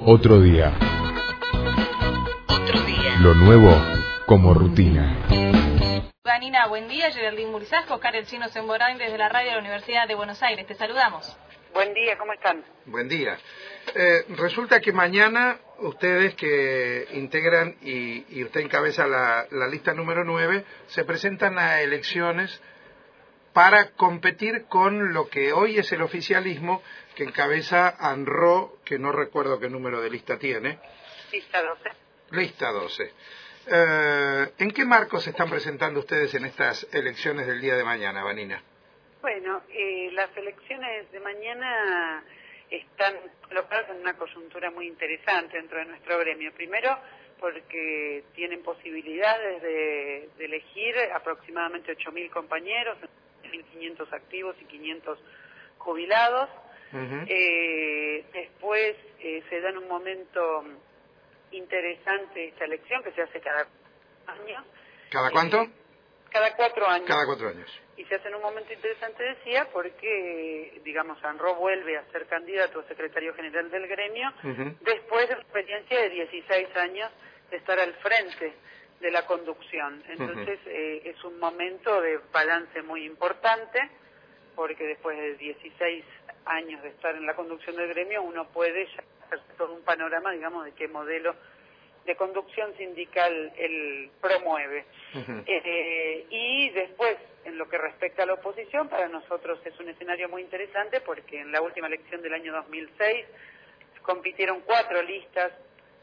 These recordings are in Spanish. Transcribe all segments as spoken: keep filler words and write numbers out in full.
Otro día. Otro día. Lo nuevo como rutina. Vanina, buen día. Geraldine Murizasco, Oscar El Chino Semborain desde la radio de la Universidad de Buenos Aires. Te saludamos. Buen día, ¿cómo están? Buen día. Eh, resulta que mañana ustedes que integran y, y usted encabeza la, la lista número nueve, se presentan a elecciones para competir con lo que hoy es el oficialismo que encabeza ANRO, que no recuerdo qué número de lista tiene. Lista doce. Lista doce. Eh, ¿En qué marco se están presentando ustedes en estas elecciones del día de mañana, Vanina? Bueno, eh, las elecciones de mañana están colocadas en una coyuntura muy interesante dentro de nuestro gremio. Primero, porque tienen posibilidades de, de elegir aproximadamente ocho mil compañeros, mil quinientos activos y quinientos jubilados. Uh-huh. eh, después eh, se da en un momento interesante esta elección que se hace cada año. ¿Cada cuánto? Eh, cada cuatro años. Cada cuatro años. Y se hace en un momento interesante, decía, porque, digamos, ANRO vuelve a ser candidato a secretario general del gremio, uh-huh. después de una experiencia de dieciséis años de estar al frente de la conducción. Entonces, uh-huh. eh, es un momento de balance muy importante, porque después de dieciséis años de estar en la conducción del gremio, uno puede ya hacer todo un panorama, digamos, de qué modelo de conducción sindical él promueve. Uh-huh. Eh, y después, en lo que respecta a la oposición, para nosotros es un escenario muy interesante porque en la última elección del año dos mil seis compitieron cuatro listas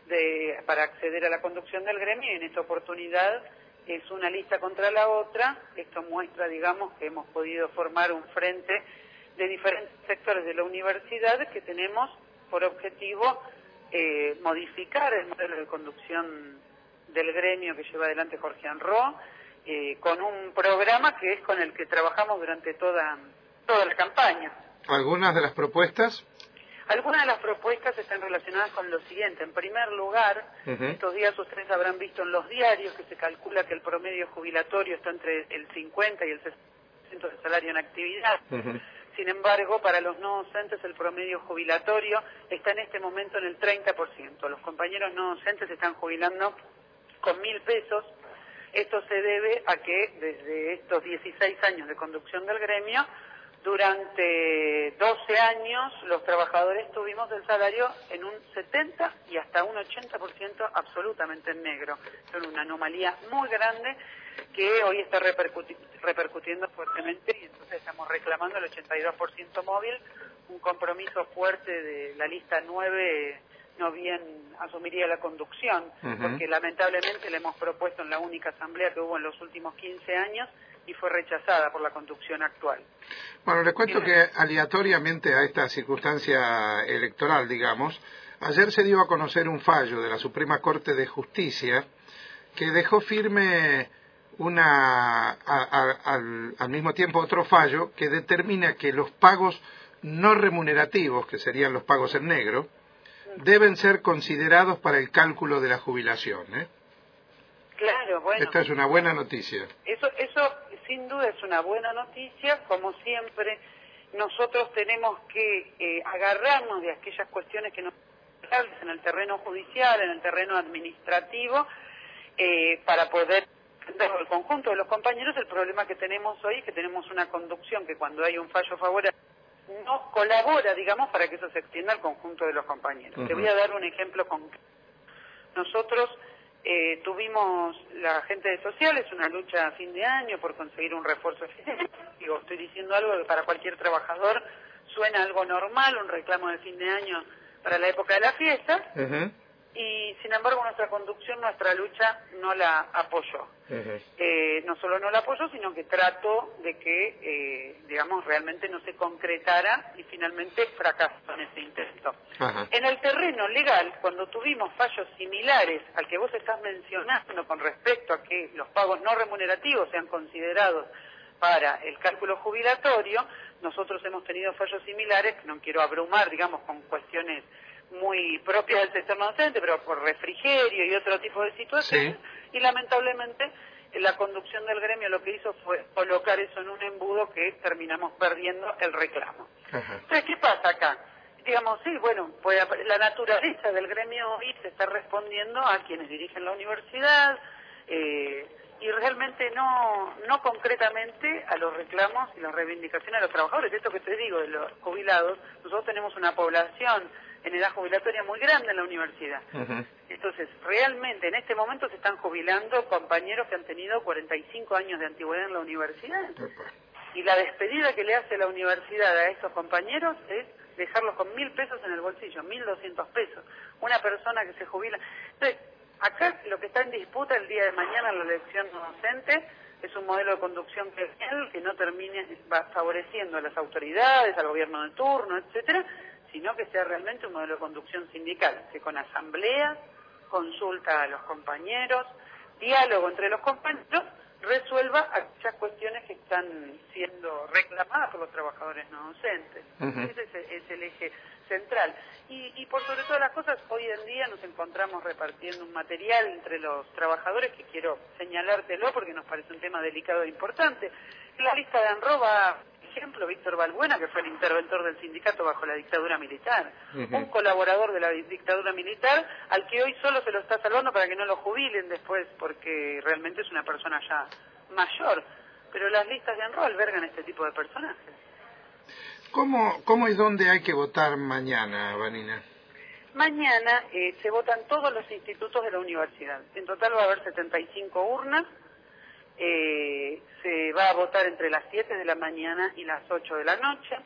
de, para acceder a la conducción del gremio, y en esta oportunidad es una lista contra la otra. Esto muestra, digamos, que hemos podido formar un frente de diferentes sectores de la universidad que tenemos por objetivo eh, modificar el modelo de conducción del gremio que lleva adelante Jorge ANRO, eh, con un programa que es con el que trabajamos durante toda, toda la campaña. ¿Algunas de las propuestas? Algunas de las propuestas están relacionadas con lo siguiente. En primer lugar, uh-huh. estos días ustedes habrán visto en los diarios que se calcula que el promedio jubilatorio está entre el cincuenta y el sesenta por ciento de salario en actividad. Uh-huh. Sin embargo, para los no docentes el promedio jubilatorio está en este momento en el treinta por ciento. Los compañeros no docentes están jubilando con mil pesos. Esto se debe a que desde estos dieciséis años de conducción del gremio, durante doce años los trabajadores tuvimos el salario en un setenta y hasta un ochenta por ciento absolutamente en negro. Es una anomalía muy grande que hoy está repercuti- repercutiendo fuertemente, y entonces estamos reclamando el ochenta y dos por ciento móvil, un compromiso fuerte de la lista nueve, no bien asumiría la conducción, uh-huh. porque lamentablemente le hemos propuesto en la única asamblea que hubo en los últimos quince años y fue rechazada por la conducción actual. Bueno, les cuento que aleatoriamente a esta circunstancia electoral, digamos, ayer se dio a conocer un fallo de la Suprema Corte de Justicia que dejó firme una a, a, al, al mismo tiempo otro fallo que determina que los pagos no remunerativos, que serían los pagos en negro, deben ser considerados para el cálculo de la jubilación, ¿eh? Claro, bueno. Esta es una buena noticia. Eso, eso sin duda es una buena noticia. Como siempre, nosotros tenemos que eh, agarrarnos de aquellas cuestiones que nos en el terreno judicial, en el terreno administrativo, eh, para poder entender el conjunto de los compañeros. El problema que tenemos hoy es que tenemos una conducción que cuando hay un fallo favorable no colabora, digamos, para que eso se extienda al conjunto de los compañeros. Uh-huh. Te voy a dar un ejemplo concreto. Nosotros eh, tuvimos, la gente de sociales, una lucha a fin de año por conseguir un refuerzo eficiente. Digo, estoy diciendo algo que para cualquier trabajador suena algo normal, un reclamo de fin de año para la época de la fiesta. Uh-huh. Y sin embargo nuestra conducción, nuestra lucha no la apoyó. Uh-huh. Eh, no solo no la apoyó, sino que trató de que, eh, digamos, realmente no se concretara y finalmente fracasó en ese intento. Uh-huh. En el terreno legal, cuando tuvimos fallos similares al que vos estás mencionando con respecto a que los pagos no remunerativos sean considerados para el cálculo jubilatorio, nosotros hemos tenido fallos similares, que no quiero abrumar, digamos, con cuestiones muy propias del sector docente, pero por refrigerio y otro tipo de situaciones, sí. Y lamentablemente la conducción del gremio lo que hizo fue colocar eso en un embudo que terminamos perdiendo el reclamo. Ajá. Entonces, ¿qué pasa acá? digamos, sí, bueno, pues la naturaleza del gremio hoy se está respondiendo a quienes dirigen la universidad, eh, y realmente no no concretamente a los reclamos y las reivindicaciones de los trabajadores. Esto que te digo de los jubilados, nosotros tenemos una población en edad jubilatoria muy grande en la universidad. Uh-huh. Entonces, realmente en este momento se están jubilando compañeros que han tenido cuarenta y cinco años de antigüedad en la universidad. Uh-huh. Y la despedida que le hace la universidad a estos compañeros es dejarlos con mil pesos en el bolsillo, mil doscientos pesos. Una persona que se jubila. Entonces, acá lo que está en disputa el día de mañana en la elección docente es un modelo de conducción gremial que no termine favoreciendo a las autoridades, al gobierno de turno, etcétera, sino que sea realmente un modelo de conducción sindical, que con asambleas, consulta a los compañeros, diálogo entre los compañeros, resuelva aquellas cuestiones que están siendo reclamadas por los trabajadores no docentes. Uh-huh. Ese es, es el eje central. Y, y por sobre todas las cosas, hoy en día nos encontramos repartiendo un material entre los trabajadores que quiero señalártelo porque nos parece un tema delicado e importante. En la lista de ANROBA, por ejemplo, Víctor Balbuena, que fue el interventor del sindicato bajo la dictadura militar, uh-huh. un colaborador de la dictadura militar al que hoy solo se lo está salvando para que no lo jubilen después porque realmente es una persona ya mayor. Pero las listas de ANROBA albergan este tipo de personajes. ¿Cómo, cómo y dónde hay que votar mañana, Vanina? Mañana eh, se votan todos los institutos de la universidad. En total va a haber setenta y cinco urnas. Eh, se va a votar entre las siete de la mañana y las ocho de la noche.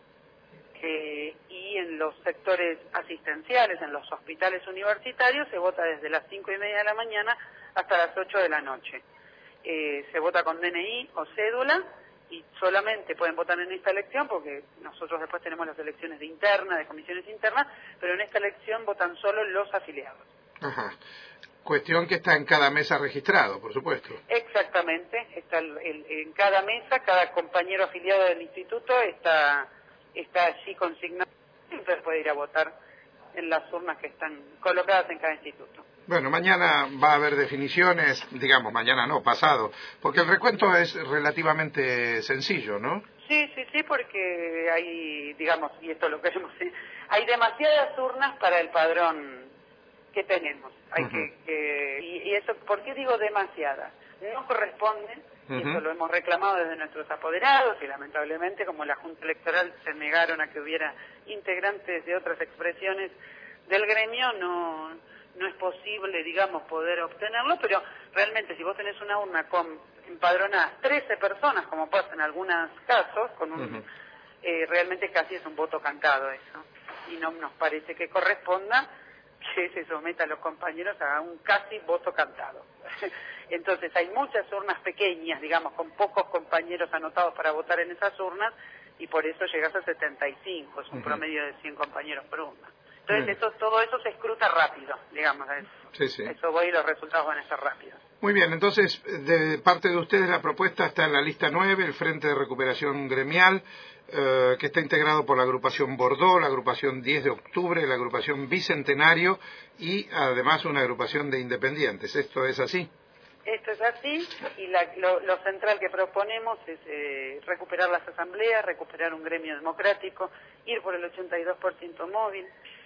Eh, y en los sectores asistenciales, en los hospitales universitarios, se vota desde las cinco y media de la mañana hasta las ocho de la noche. Eh, se vota con D N I o cédula. Y solamente pueden votar en esta elección, porque nosotros después tenemos las elecciones de interna, de comisiones internas, pero en esta elección votan solo los afiliados. Ajá. Cuestión que está en cada mesa registrado, por supuesto. Exactamente, está el, el, en cada mesa, cada compañero afiliado del instituto está, está allí consignado, entonces puede ir a votar en las urnas que están colocadas en cada instituto. Bueno, mañana va a haber definiciones, digamos, mañana no, pasado, porque el recuento es relativamente sencillo, ¿no? Sí, sí, sí, porque hay, digamos, y esto lo queremos, hay demasiadas urnas para el padrón que tenemos. Hay uh-huh. que, que y, y eso, ¿por qué digo demasiadas? No corresponden, uh-huh. y eso lo hemos reclamado desde nuestros apoderados, y lamentablemente, como la Junta Electoral se negaron a que hubiera integrantes de otras expresiones del gremio, no... no es posible, digamos, poder obtenerlo, pero realmente si vos tenés una urna con empadronadas trece personas, como pasa en algunos casos, con un uh-huh. eh, realmente casi es un voto cantado eso, y no nos parece que corresponda que se someta a los compañeros a un casi voto cantado. Entonces hay muchas urnas pequeñas, digamos, con pocos compañeros anotados para votar en esas urnas, y por eso llegas a setenta y cinco, es un uh-huh. promedio de cien compañeros por urna. Entonces eso, todo eso se escruta rápido, digamos. Eso, sí, sí. eso voy y los resultados van a ser rápidos. Muy bien, entonces, de parte de ustedes la propuesta está en la lista nueve, el Frente de Recuperación Gremial, eh, que está integrado por la agrupación Bordeaux, la agrupación diez de octubre, la agrupación Bicentenario y además una agrupación de independientes. ¿Esto es así? Esto es así, y la, lo, lo central que proponemos es eh, recuperar las asambleas, recuperar un gremio democrático, ir por el ochenta y dos por ciento móvil,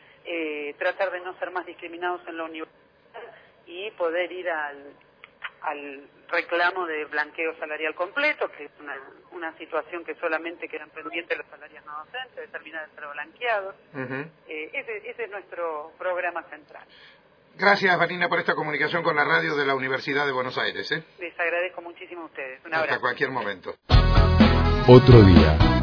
eh, tratar de no ser más discriminados en la universidad y poder ir al, al reclamo de blanqueo salarial completo, que es una, una situación que solamente quedan pendientes los salarios no docentes, de terminar de ser blanqueados. Uh-huh. eh, ese, ese es nuestro programa central. Gracias, Vanina, por esta comunicación con la radio de la Universidad de Buenos Aires. ¿eh? Les agradezco muchísimo a ustedes. Un abrazo. Hasta cualquier momento. Otro día.